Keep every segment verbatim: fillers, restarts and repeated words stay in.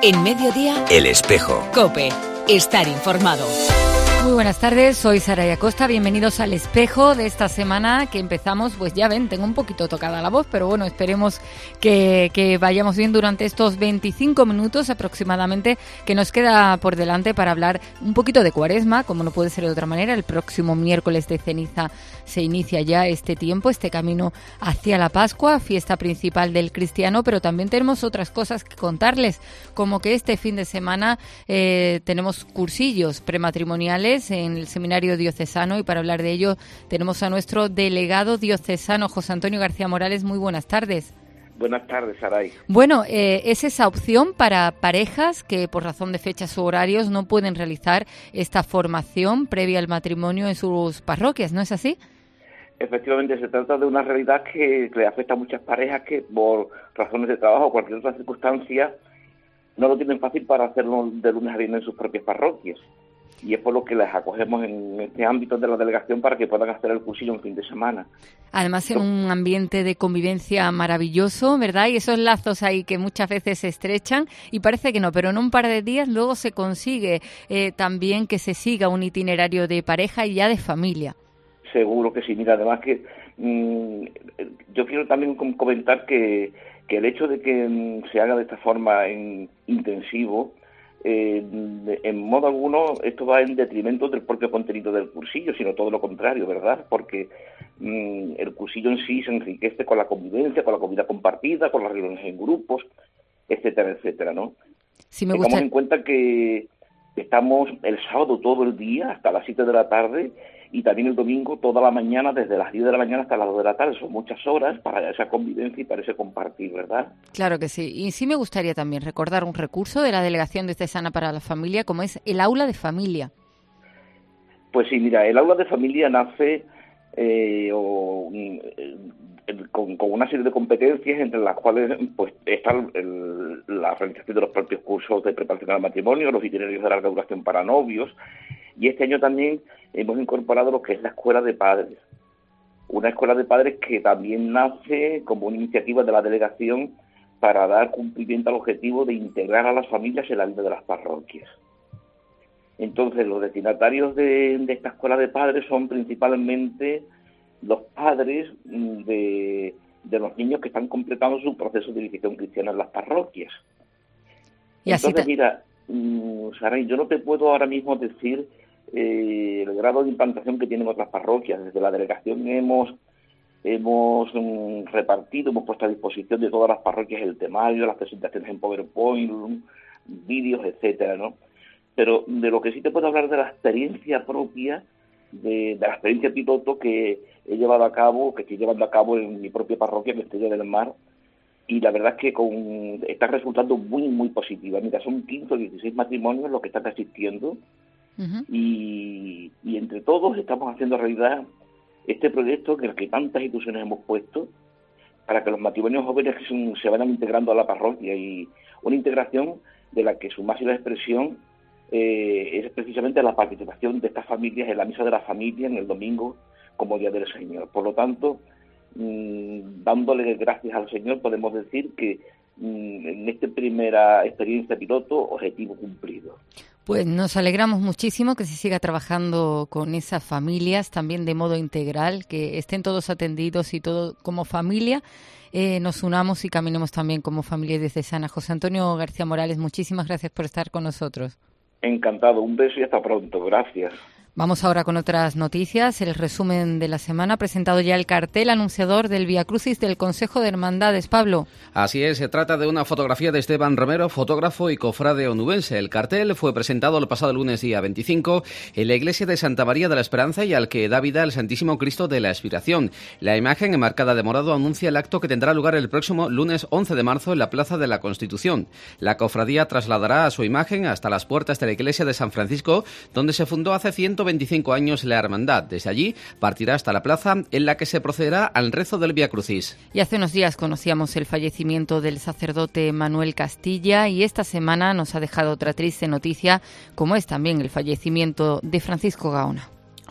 En Mediodía, El Espejo. COPE. Estar informado. Muy buenas tardes, soy Saraya Costa, bienvenidos al Espejo de esta semana que empezamos, pues ya ven, tengo un poquito tocada la voz, pero bueno, esperemos que, que vayamos bien durante estos veinticinco minutos aproximadamente que nos queda por delante para hablar un poquito de Cuaresma, como no puede ser de otra manera. El próximo miércoles de ceniza se inicia ya este tiempo, este camino hacia la Pascua, fiesta principal del cristiano, pero también tenemos otras cosas que contarles, como que este fin de semana eh, tenemos cursillos prematrimoniales en el Seminario Diocesano, y para hablar de ello tenemos a nuestro delegado diocesano, José Antonio García Morales. Muy buenas tardes. Buenas tardes, Saray. Bueno, eh, es esa opción para parejas que por razón de fechas u horarios no pueden realizar esta formación previa al matrimonio en sus parroquias, ¿no es así? Efectivamente, se trata de una realidad que, que le afecta a muchas parejas que por razones de trabajo o cualquier otra circunstancia no lo tienen fácil para hacerlo de lunes a viernes en sus propias parroquias. Y es por lo que les acogemos en este ámbito de la delegación para que puedan hacer el cursillo un fin de semana. Además, en un ambiente de convivencia maravilloso, ¿verdad? Y esos lazos ahí que muchas veces se estrechan y parece que no, pero en un par de días luego se consigue eh, también que se siga un itinerario de pareja y ya de familia. Seguro que sí. Mira, además que mmm, yo quiero también comentar que, que el hecho de que mmm, se haga de esta forma en intensivo, Eh, en modo alguno esto va en detrimento del propio contenido del cursillo, sino todo lo contrario, ¿verdad? Porque mmm, el cursillo en sí se enriquece con la convivencia, con la comida compartida, con las reuniones en grupos, etcétera, etcétera, ¿no? Sí, me gusta. Tengamos en cuenta que estamos el sábado todo el día hasta las siete de la tarde y también el domingo toda la mañana, desde las diez de la mañana hasta las dos de la tarde. Son muchas horas para esa convivencia y para ese compartir, ¿verdad? Claro que sí. Y sí me gustaría también recordar un recurso de la Delegación Diocesana para la Familia, como es el Aula de Familia. Pues sí, mira, el Aula de Familia nace eh, o, eh, con, con una serie de competencias entre las cuales pues está el, la realización de los propios cursos de preparación al matrimonio, los itinerarios de larga duración para novios, y este año también hemos incorporado lo que es la Escuela de Padres. Una escuela de padres que también nace como una iniciativa de la delegación para dar cumplimiento al objetivo de integrar a las familias en la vida de las parroquias. Entonces, los destinatarios de, de esta escuela de padres son principalmente los padres de, de los niños que están completando su proceso de iniciación cristiana en las parroquias. Y Entonces, así mira, um, Saray, yo no te puedo ahora mismo decir Eh, el grado de implantación que tienen otras parroquias. Desde la delegación hemos hemos um, repartido, hemos puesto a disposición de todas las parroquias el temario, las presentaciones en PowerPoint, um, vídeos, etcétera, ¿no? Pero de lo que sí te puedo hablar de la experiencia propia, de, de la experiencia piloto que he llevado a cabo, que estoy llevando a cabo en mi propia parroquia, en Estrella del Mar, y la verdad es que con, está resultando muy, muy positiva. Mira, son quince o dieciséis matrimonios los que están asistiendo. Uh-huh. y, y entre todos estamos haciendo realidad este proyecto en el que tantas ilusiones hemos puesto para que los matrimonios jóvenes se vayan integrando a la parroquia, y una integración de la que su máxima expresión eh, es precisamente la participación de estas familias en la misa de la familia en el domingo como Día del Señor. Por lo tanto, mmm, dándole gracias al Señor, podemos decir que mmm, en esta primera experiencia piloto, objetivo cumplido. Pues nos alegramos muchísimo que se siga trabajando con esas familias también de modo integral, que estén todos atendidos y todo como familia eh, nos unamos y caminemos también como familia diocesana. José Antonio García Morales, muchísimas gracias por estar con nosotros. Encantado, un beso y hasta pronto, gracias. Vamos ahora con otras noticias. El resumen de la semana ha presentado ya el cartel anunciador del Vía Crucis del Consejo de Hermandades. Pablo. Así es, se trata de una fotografía de Esteban Romero, fotógrafo y cofrade onubense. El cartel fue presentado el pasado lunes día veinticinco en la iglesia de Santa María de la Esperanza y al que da vida el Santísimo Cristo de la Expiración. La imagen enmarcada de morado anuncia el acto que tendrá lugar el próximo lunes once de marzo en la Plaza de la Constitución. La cofradía trasladará a su imagen hasta las puertas de la iglesia de San Francisco, donde se fundó hace ciento veinticinco años la hermandad. Desde allí partirá hasta la plaza, en la que se procederá al rezo del Vía Crucis. Y hace unos días conocíamos el fallecimiento del sacerdote Manuel Castilla, y esta semana nos ha dejado otra triste noticia, como es también el fallecimiento de Francisco Gaona.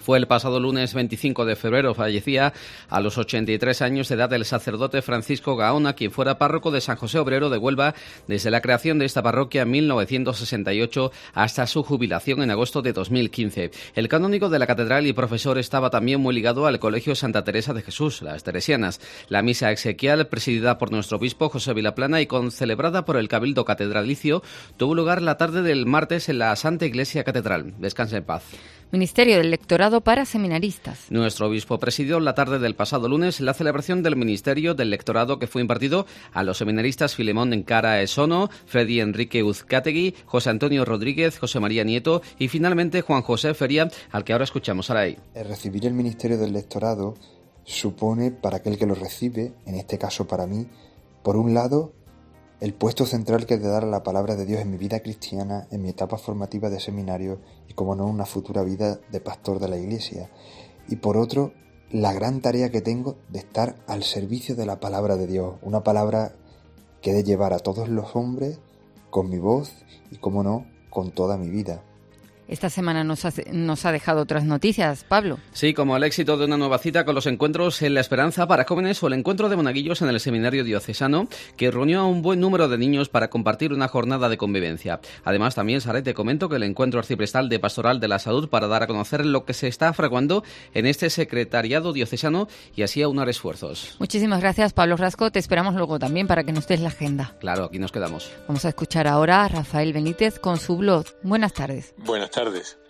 Fue el pasado lunes veinticinco de febrero, fallecía a los ochenta y tres años de edad el sacerdote Francisco Gaona, quien fuera párroco de San José Obrero de Huelva desde la creación de esta parroquia en mil novecientos sesenta y ocho hasta su jubilación en agosto de dos mil quince. El canónigo de la catedral y profesor estaba también muy ligado al Colegio Santa Teresa de Jesús, las Teresianas. La misa exequial, presidida por nuestro obispo José Vilaplana y concelebrada por el Cabildo Catedralicio, tuvo lugar la tarde del martes en la Santa Iglesia Catedral. Descanse en paz. Ministerio del Lectorado para Seminaristas. Nuestro obispo presidió la tarde del pasado lunes la celebración del Ministerio del Lectorado que fue impartido a los seminaristas Filemón Encara Esono, Freddy Enrique Uzcategui, José Antonio Rodríguez, José María Nieto y finalmente Juan José Feria, al que ahora escuchamos. Ahí. Recibir el Ministerio del Lectorado supone para aquel que lo recibe, en este caso para mí, por un lado, el puesto central que he de dar a la palabra de Dios en mi vida cristiana, en mi etapa formativa de seminario y, como no, una futura vida de pastor de la Iglesia. Y por otro, la gran tarea que tengo de estar al servicio de la palabra de Dios, una palabra que he de llevar a todos los hombres con mi voz y, como no, con toda mi vida. Esta semana nos ha, nos ha dejado otras noticias, Pablo. Sí, como el éxito de una nueva cita con los encuentros en La Esperanza para jóvenes o el encuentro de monaguillos en el Seminario Diocesano, que reunió a un buen número de niños para compartir una jornada de convivencia. Además, también, Saray, te comento que el encuentro arciprestal de Pastoral de la Salud para dar a conocer lo que se está fraguando en este secretariado diocesano y así aunar esfuerzos. Muchísimas gracias, Pablo Rasco. Te esperamos luego también para que nos des la agenda. Claro, aquí nos quedamos. Vamos a escuchar ahora a Rafael Benítez con su blog. Buenas tardes. Buenas tardes.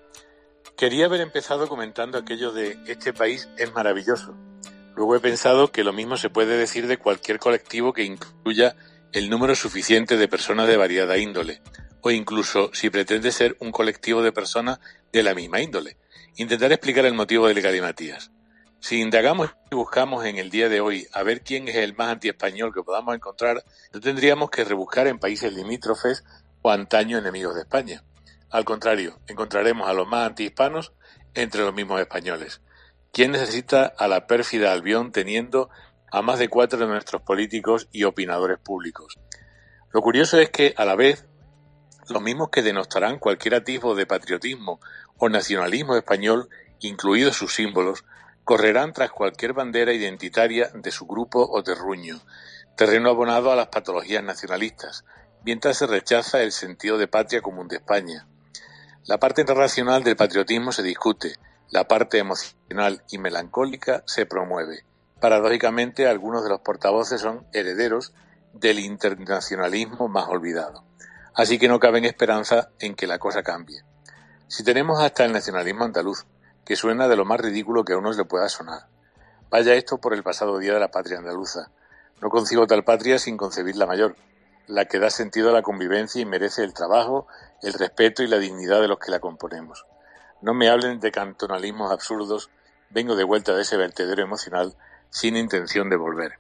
Quería haber empezado comentando aquello de este país es maravilloso. Luego he pensado que lo mismo se puede decir de cualquier colectivo que incluya el número suficiente de personas de variada índole, o incluso si pretende ser un colectivo de personas de la misma índole. Intentaré explicar el motivo del galimatías. Si indagamos y buscamos en el día de hoy a ver quién es el más antiespañol que podamos encontrar, no tendríamos que rebuscar en países limítrofes o antaño enemigos de España. Al contrario, encontraremos a los más antihispanos entre los mismos españoles. ¿Quién necesita a la pérfida Albión teniendo a más de cuatro de nuestros políticos y opinadores públicos? Lo curioso es que, a la vez, los mismos que denostarán cualquier atisbo de patriotismo o nacionalismo español, incluidos sus símbolos, correrán tras cualquier bandera identitaria de su grupo o terruño, terreno abonado a las patologías nacionalistas, mientras se rechaza el sentido de patria común de España. La parte racional del patriotismo se discute, la parte emocional y melancólica se promueve. Paradójicamente, algunos de los portavoces son herederos del internacionalismo más olvidado. Así que no cabe esperanza en que la cosa cambie. Si tenemos hasta el nacionalismo andaluz, que suena de lo más ridículo que a uno le pueda sonar. Vaya esto por el pasado día de la patria andaluza. No concibo tal patria sin concebir la mayor, la que da sentido a la convivencia y merece el trabajo, el respeto y la dignidad de los que la componemos. No me hablen de cantonalismos absurdos, vengo de vuelta de ese vertedero emocional sin intención de volver.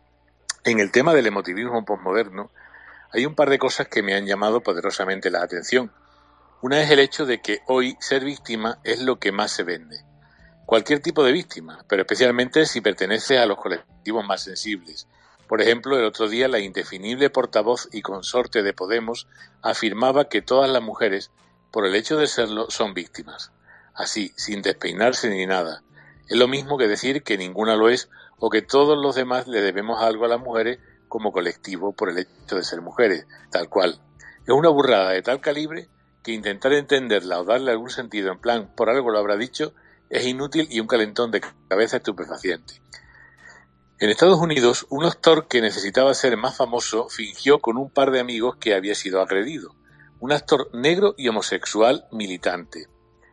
En el tema del emotivismo posmoderno, hay un par de cosas que me han llamado poderosamente la atención. Una es el hecho de que hoy ser víctima es lo que más se vende. Cualquier tipo de víctima, pero especialmente si pertenece a los colectivos más sensibles. Por ejemplo, el otro día la indefinible portavoz y consorte de Podemos afirmaba que todas las mujeres, por el hecho de serlo, son víctimas. Así, sin despeinarse ni nada. Es lo mismo que decir que ninguna lo es o que todos los demás le debemos algo a las mujeres como colectivo por el hecho de ser mujeres, tal cual. Es una burrada de tal calibre que intentar entenderla o darle algún sentido en plan por algo lo habrá dicho es inútil y un calentón de cabeza estupefaciente. En Estados Unidos, un actor que necesitaba ser más famoso fingió con un par de amigos que había sido agredido. Un actor negro y homosexual militante.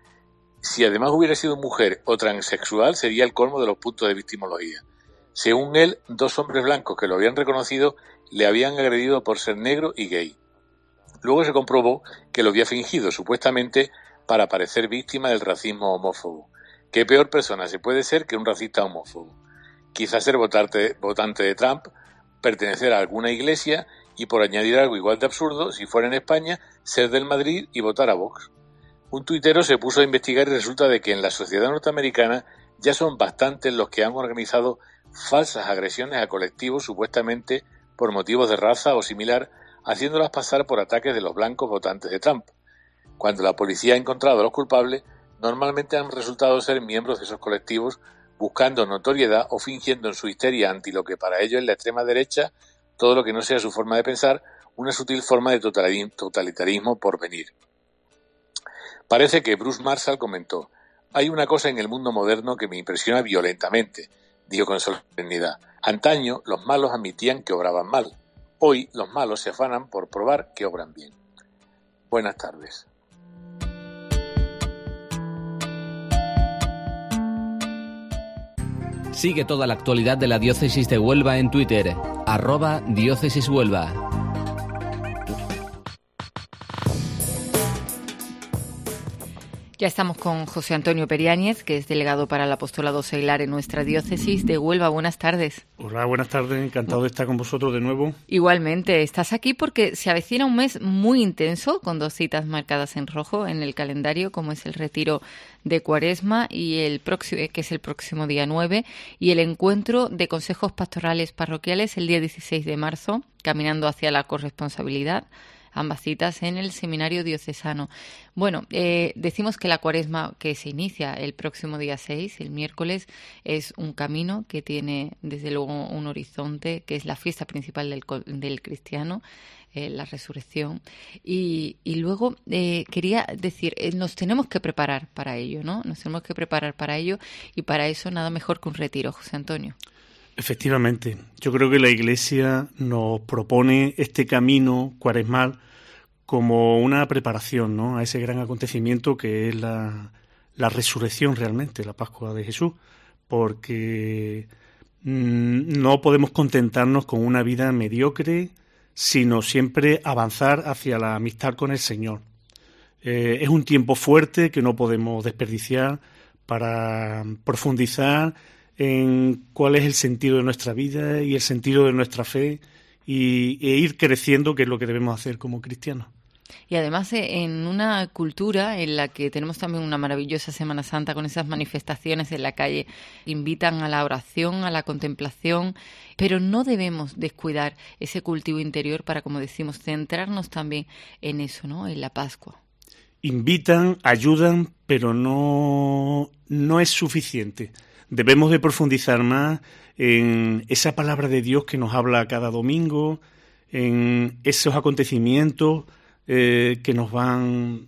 Si además hubiera sido mujer o transexual, sería el colmo de los puntos de victimología. Según él, dos hombres blancos que lo habían reconocido le habían agredido por ser negro y gay. Luego se comprobó que lo había fingido, supuestamente para parecer víctima del racismo homófobo. ¿Qué peor persona se puede ser que un racista homófobo? Quizás ser votante, votante de Trump, pertenecer a alguna iglesia y, por añadir algo igual de absurdo, si fuera en España, ser del Madrid y votar a Vox. Un tuitero se puso a investigar y resulta de que en la sociedad norteamericana ya son bastantes los que han organizado falsas agresiones a colectivos supuestamente por motivos de raza o similar, haciéndolas pasar por ataques de los blancos votantes de Trump. Cuando la policía ha encontrado a los culpables, normalmente han resultado ser miembros de esos colectivos buscando notoriedad o fingiendo en su histeria anti lo que para ellos es la extrema derecha, todo lo que no sea su forma de pensar, una sutil forma de totalitarismo por venir. Parece que Bruce Marshall comentó: «Hay una cosa en el mundo moderno que me impresiona violentamente», dijo con solemnidad. «Antaño los malos admitían que obraban mal. Hoy los malos se afanan por probar que obran bien». Buenas tardes. Sigue toda la actualidad de la Diócesis de Huelva en Twitter, arroba Diócesis Huelva. Ya estamos con José Antonio Periáñez, que es delegado para el Apostolado Seglar en nuestra Diócesis de Huelva. Buenas tardes. Hola, buenas tardes. Encantado de estar con vosotros de nuevo. Igualmente, estás aquí porque se avecina un mes muy intenso, con dos citas marcadas en rojo en el calendario, como es el retiro de Cuaresma, y el próximo, que es el próximo día nueve, y el encuentro de consejos pastorales parroquiales el día dieciséis de marzo, caminando hacia la corresponsabilidad. Ambas citas en el Seminario Diocesano. Bueno, eh, decimos que la Cuaresma, que se inicia el próximo día seis, el miércoles, es un camino que tiene desde luego un horizonte, que es la fiesta principal del, del cristiano, eh, la resurrección. Y, y luego eh, quería decir, eh, nos tenemos que preparar para ello, ¿no? Nos tenemos que preparar para ello, y para eso nada mejor que un retiro, José Antonio. Efectivamente, yo creo que la Iglesia nos propone este camino cuaresmal como una preparación, ¿no?, a ese gran acontecimiento que es la, la resurrección realmente, la Pascua de Jesús, porque mmm, no podemos contentarnos con una vida mediocre, sino siempre avanzar hacia la amistad con el Señor. Eh, es un tiempo fuerte que no podemos desperdiciar para profundizar en cuál es el sentido de nuestra vida y el sentido de nuestra fe, y, e ir creciendo, que es lo que debemos hacer como cristianos. Y además en una cultura en la que tenemos también una maravillosa Semana Santa, con esas manifestaciones en la calle que invitan a la oración, a la contemplación, pero no debemos descuidar ese cultivo interior para, como decimos, centrarnos también en eso, ¿no?, en la Pascua. Invitan, ayudan, pero no, no es suficiente. Debemos de profundizar más en esa palabra de Dios que nos habla cada domingo, en esos acontecimientos eh, que nos van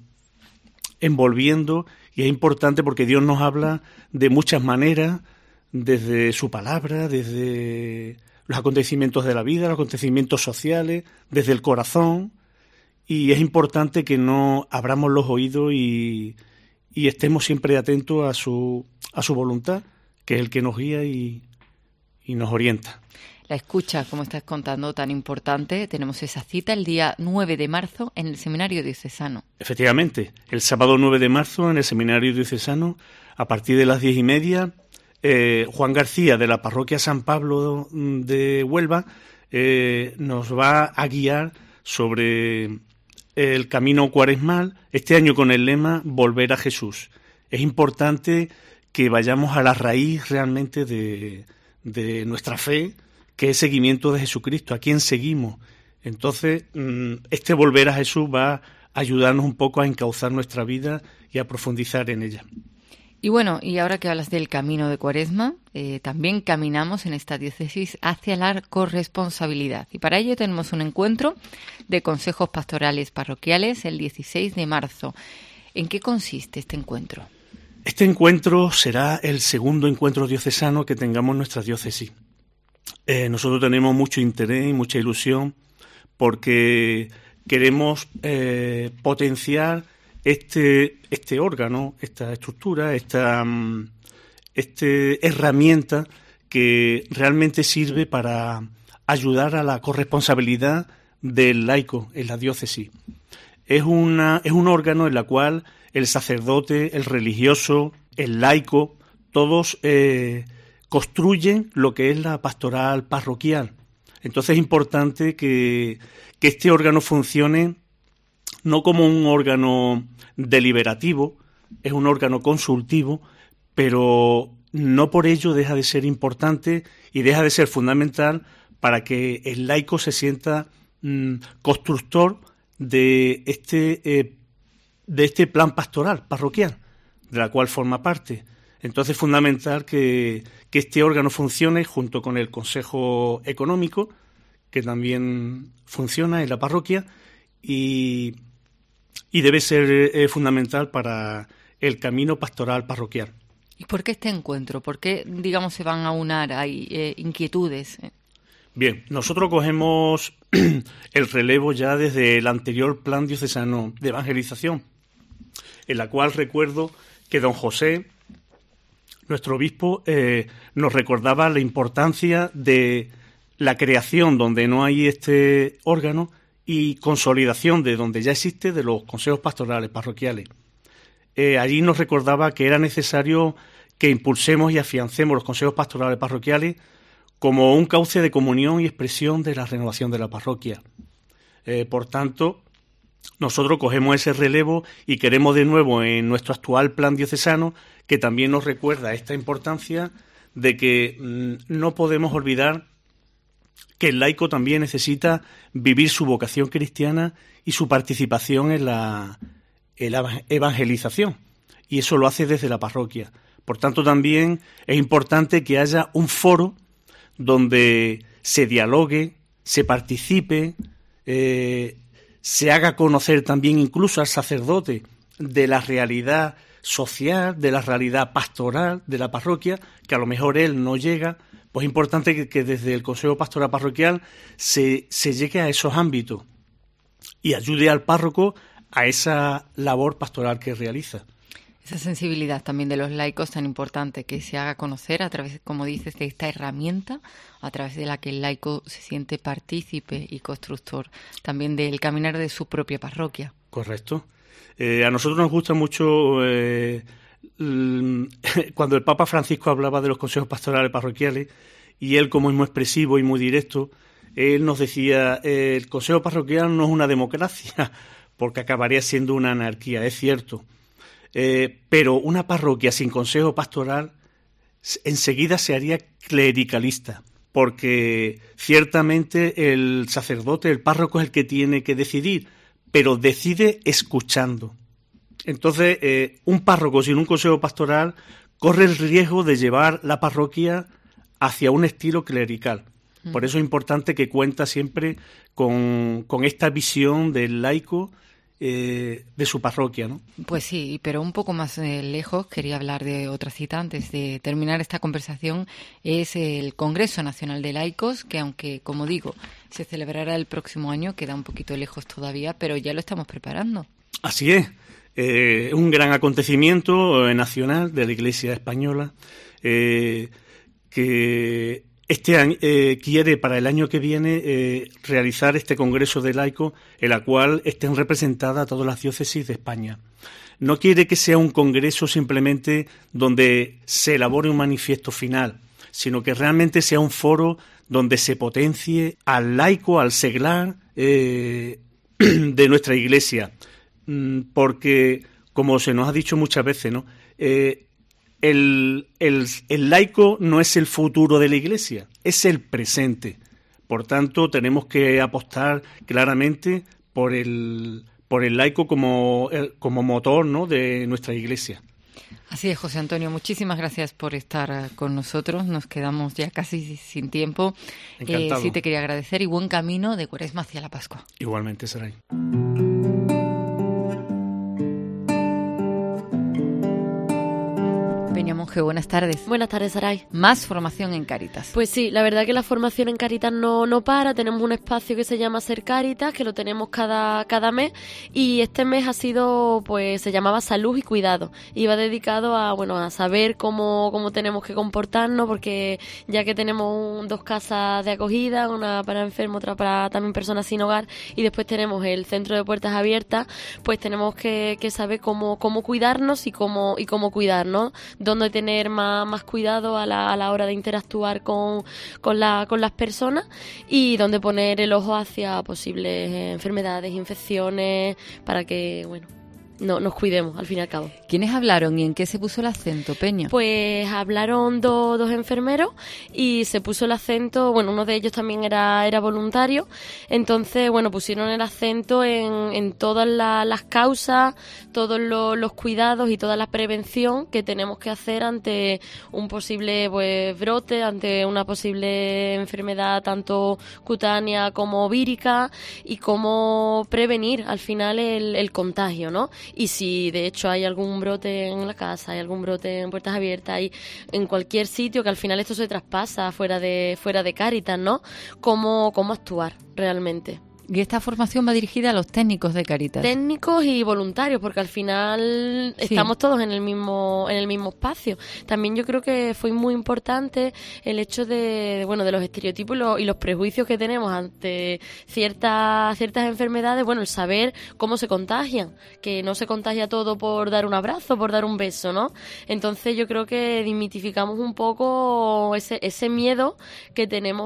envolviendo, y es importante porque Dios nos habla de muchas maneras, desde su palabra, desde los acontecimientos de la vida, los acontecimientos sociales, desde el corazón, y es importante que no abramos los oídos y, y estemos siempre atentos a su, a su voluntad, que es el que nos guía y, y nos orienta. La escucha, como estás contando, tan importante. Tenemos esa cita el día nueve de marzo en el Seminario Diocesano. Efectivamente, el sábado nueve de marzo en el Seminario Diocesano, a partir de las diez y media, eh, Juan García, de la Parroquia San Pablo de Huelva, eh, nos va a guiar sobre el camino cuaresmal, este año con el lema Volver a Jesús. Es importante que vayamos a la raíz realmente de, de nuestra fe, que es seguimiento de Jesucristo, a quién seguimos. Entonces, este volver a Jesús va a ayudarnos un poco a encauzar nuestra vida y a profundizar en ella. Y bueno, y ahora que hablas del camino de Cuaresma, eh, también caminamos en esta diócesis hacia la corresponsabilidad. Y para ello tenemos un encuentro de consejos pastorales parroquiales el dieciséis de marzo. ¿En qué consiste este encuentro? Este encuentro será el segundo encuentro diocesano que tengamos en nuestra diócesis. Eh, nosotros tenemos mucho interés y mucha ilusión porque queremos eh, potenciar este, este órgano, esta estructura, esta este herramienta que realmente sirve para ayudar a la corresponsabilidad del laico en la diócesis. Es, una, es un órgano en el cual el sacerdote, el religioso, el laico, todos eh, construyen lo que es la pastoral parroquial. Entonces es importante que, que este órgano funcione no como un órgano deliberativo, es un órgano consultivo, pero no por ello deja de ser importante y deja de ser fundamental para que el laico se sienta mmm, constructor de este, eh, de este plan pastoral parroquial, de la cual forma parte. Entonces es fundamental que, que este órgano funcione junto con el Consejo Económico, que también funciona en la parroquia, y, y debe ser eh, fundamental para el camino pastoral parroquial. ¿Y por qué este encuentro? ¿Por qué, digamos, se van a unar? ¿Hay eh, inquietudes? Bien, nosotros cogemos el relevo ya desde el anterior Plan Diocesano de Evangelización, en la cual recuerdo que don José, nuestro obispo, eh, nos recordaba la importancia de la creación donde no hay este órgano y consolidación de donde ya existe de los consejos pastorales parroquiales. Eh, allí nos recordaba que era necesario que impulsemos y afiancemos los consejos pastorales parroquiales como un cauce de comunión y expresión de la renovación de la parroquia. Eh, por tanto, nosotros cogemos ese relevo y queremos de nuevo en nuestro actual plan diocesano, que también nos recuerda esta importancia de que mmm, no podemos olvidar que el laico también necesita vivir su vocación cristiana y su participación en la, en la evangelización, y eso lo hace desde la parroquia. Por tanto, también es importante que haya un foro donde se dialogue, se participe, eh, se haga conocer también incluso al sacerdote de la realidad social, de la realidad pastoral de la parroquia, que a lo mejor él no llega. Pues es importante que, que desde el Consejo Pastoral Parroquial se, se llegue a esos ámbitos y ayude al párroco a esa labor pastoral que realiza. Esa sensibilidad también de los laicos tan importante, que se haga conocer a través, como dices, de esta herramienta, a través de la que el laico se siente partícipe y constructor también del caminar de su propia parroquia. Correcto. Eh, a nosotros nos gusta mucho eh, cuando el Papa Francisco hablaba de los consejos pastorales parroquiales, y él, como es muy expresivo y muy directo, él nos decía, eh, el consejo parroquial no es una democracia, porque acabaría siendo una anarquía, es cierto. Eh, pero una parroquia sin consejo pastoral enseguida se haría clericalista, porque ciertamente el sacerdote, el párroco es el que tiene que decidir, pero decide escuchando. Entonces, eh, un párroco sin un consejo pastoral corre el riesgo de llevar la parroquia hacia un estilo clerical. Por eso es importante que cuenta siempre con, con esta visión del laico eh, de su parroquia, ¿no? Pues sí, pero un poco más eh, lejos quería hablar de otra cita antes de terminar esta conversación. Es el Congreso Nacional de Laicos, que aunque, como digo, se celebrará el próximo año, queda un poquito lejos todavía, pero ya lo estamos preparando. Así es. Eh, un gran acontecimiento eh, nacional de la Iglesia española eh, que este año eh, quiere para el año que viene eh, realizar este Congreso de Laicos, en la cual estén representadas todas las diócesis de España. No quiere que sea un congreso simplemente donde se elabore un manifiesto final, sino que realmente sea un foro donde se potencie al laico, al seglar eh, de nuestra Iglesia. Porque, como se nos ha dicho muchas veces, ¿no? Eh, el, el, el laico no es el futuro de la Iglesia, es el presente. Por tanto, tenemos que apostar claramente por el, por el laico como, como motor, ¿no?, de nuestra Iglesia. Así es, José Antonio, muchísimas gracias por estar con nosotros. Nos quedamos ya casi sin tiempo. Encantado. Eh, sí te quería agradecer y buen camino de Cuaresma hacia la Pascua. Igualmente, Saray. Peña Monje, buenas tardes. Buenas tardes, Saray. Más formación en Cáritas. Pues sí, la verdad que la formación en Cáritas no, no para. Tenemos un espacio que se llama Ser Cáritas, que lo tenemos cada, cada mes, y este mes ha sido, pues se llamaba Salud y Cuidado. Iba dedicado a, bueno, a saber cómo, cómo tenemos que comportarnos, porque ya que tenemos un, dos casas de acogida, una para enfermos, otra para también personas sin hogar, y después tenemos el centro de puertas abiertas, pues tenemos que, que saber cómo, cómo cuidarnos y cómo, y cómo cuidarnos, dónde tener más, más cuidado a la, a la hora de interactuar con, con, la, con las personas, y dónde poner el ojo hacia posibles enfermedades, infecciones, para que, bueno, no, nos cuidemos al fin y al cabo. ¿Quiénes hablaron y en qué se puso el acento, Peña? Pues hablaron do, dos enfermeros y se puso el acento, bueno, uno de ellos también era, era voluntario, entonces, bueno, pusieron el acento en, en todas la, las causas, todos lo, los cuidados y toda la prevención que tenemos que hacer ante un posible pues brote, ante una posible enfermedad tanto cutánea como vírica, y cómo prevenir al final el, el contagio, ¿no? Y si de hecho hay algún brote en la casa, hay algún brote en Puertas Abiertas, hay en cualquier sitio, que al final esto se traspasa fuera de fuera de Cáritas, ¿no? Cómo, cómo actuar realmente. Y esta formación va dirigida a los técnicos de Cáritas. Técnicos y voluntarios, porque al final sí. estamos todos en el mismo en el mismo espacio. También yo creo que fue muy importante el hecho de, bueno, de los estereotipos y los, y los prejuicios que tenemos ante ciertas ciertas enfermedades. Bueno, el saber cómo se contagian, que no se contagia todo por dar un abrazo, por dar un beso, ¿no? Entonces yo creo que desmitificamos un poco ese ese miedo que tenemos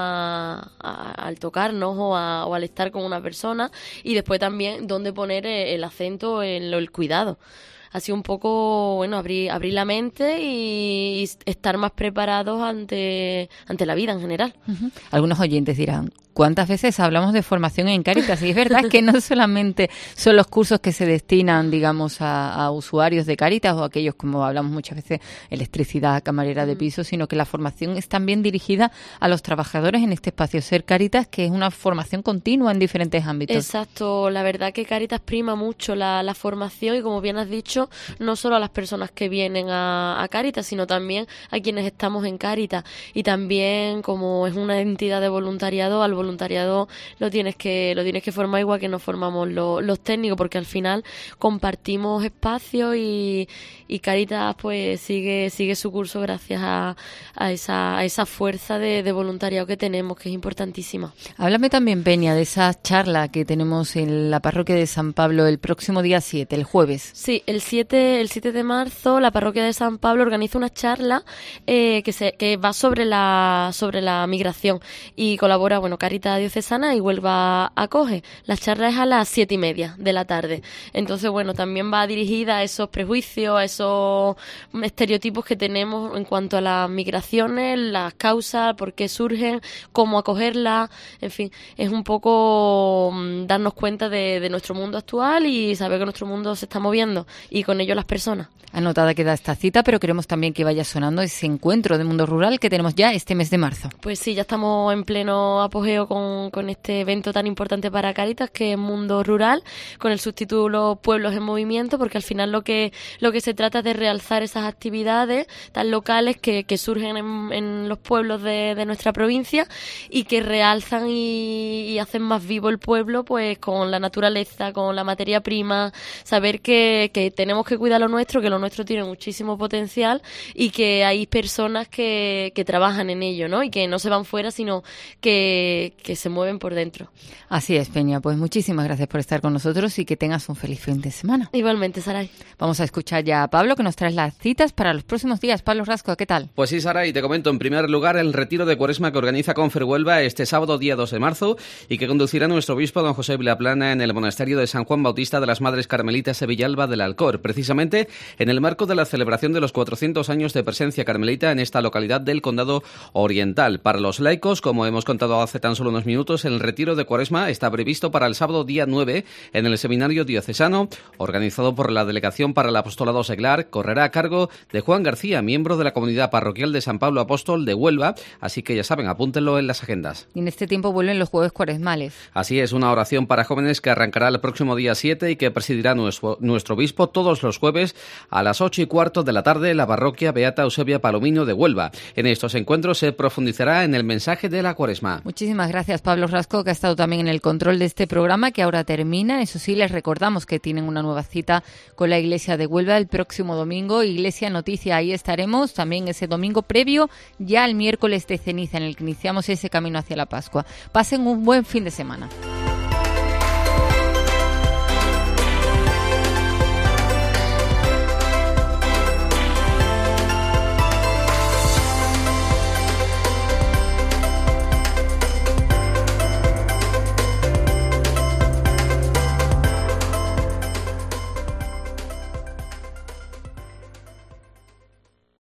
a, a, al tocarnos o, a, o al estar con una persona, y después también dónde poner el acento en lo, el cuidado. Así un poco, bueno, abrir, abrir la mente y, y estar más preparados ante, ante la vida en general. Uh-huh. Algunos oyentes dirán, ¿cuántas veces hablamos de formación en Cáritas? Y es verdad que no solamente son los cursos que se destinan, digamos, a, a usuarios de Cáritas o aquellos, como hablamos muchas veces, electricidad, camarera de piso, sino que la formación es también dirigida a los trabajadores en este espacio Ser Cáritas, que es una formación continua en diferentes ámbitos. Exacto, la verdad que Cáritas prima mucho la, la formación, y como bien has dicho, no solo a las personas que vienen a, a Cáritas, sino también a quienes estamos en Cáritas, y también como es una entidad de voluntariado, al voluntariado lo tienes que lo tienes que formar igual que nos formamos lo, los técnicos, porque al final compartimos espacios y, y Cáritas pues sigue sigue su curso gracias a, a esa a esa fuerza de, de voluntariado que tenemos, que es importantísima. Háblame también, Peña, de esa charla que tenemos en la parroquia de San Pablo el próximo día siete, el jueves. Sí, el siete el siete de marzo la parroquia de San Pablo organiza una charla eh, que se que va sobre la sobre la migración, y colabora, bueno, Cáritas Diocesana y Huelva Acoge. La charla es a las siete y media de la tarde. Entonces, bueno, también va dirigida a esos prejuicios, a esos estereotipos que tenemos en cuanto a las migraciones, las causas, por qué surgen, cómo acogerlas. En fin, es un poco um, darnos cuenta de, de nuestro mundo actual y saber que nuestro mundo se está moviendo, y con ello las personas. Anotada queda esta cita, pero queremos también que vaya sonando ese encuentro de mundo rural que tenemos ya este mes de marzo. Pues sí, ya estamos en pleno apogeo con, con este evento tan importante para Cáritas, que es Mundo Rural, con el subtítulo Pueblos en Movimiento, porque al final lo que lo que se trata es de realzar esas actividades tan locales que, que surgen en, en los pueblos de, de nuestra provincia, y que realzan y, y hacen más vivo el pueblo, pues con la naturaleza, con la materia prima, saber que, que tenemos que cuidar lo nuestro, que lo nuestro tiene muchísimo potencial, y que hay personas que, que trabajan en ello, ¿no? Y que no se van fuera, sino que, que se mueven por dentro. Así es, Peña. Pues muchísimas gracias por estar con nosotros y que tengas un feliz fin de semana. Igualmente, Saray. Vamos a escuchar ya a Pablo, que nos trae las citas para los próximos días. Pablo Rasco, ¿qué tal? Pues sí, Saray, te comento en primer lugar el retiro de Cuaresma que organiza Confer Huelva este sábado día dos de marzo, y que conducirá nuestro obispo don José Vilaplana en el monasterio de San Juan Bautista de las Madres Carmelitas de Villalba del Alcor, precisamente en el marco de la celebración de los cuatrocientos años de presencia carmelita en esta localidad del Condado Oriental. Para los laicos, como hemos contado hace tan solo unos minutos, el retiro de Cuaresma está previsto para el sábado día nueve en el Seminario Diocesano, organizado por la Delegación para el Apostolado Seglar. Correrá a cargo de Juan García, miembro de la Comunidad Parroquial de San Pablo Apóstol de Huelva, así que ya saben, apúntenlo en las agendas. Y en este tiempo vuelven los jueves cuaresmales. Así es, una oración para jóvenes que arrancará el próximo día siete y que presidirá nuestro, nuestro obispo todos los jueves a las ocho y cuarto de la tarde en la parroquia Beata Eusebia Palomino de Huelva. En estos encuentros se profundizará en el mensaje de la Cuaresma. Muchísimas gracias, Pablo Rasco, que ha estado también en el control de este programa, que ahora termina. Eso sí, les recordamos que tienen una nueva cita con la Iglesia de Huelva el próximo domingo. Iglesia Noticia, ahí estaremos también ese domingo previo ya al miércoles de ceniza, en el que iniciamos ese camino hacia la Pascua. Pasen un buen fin de semana.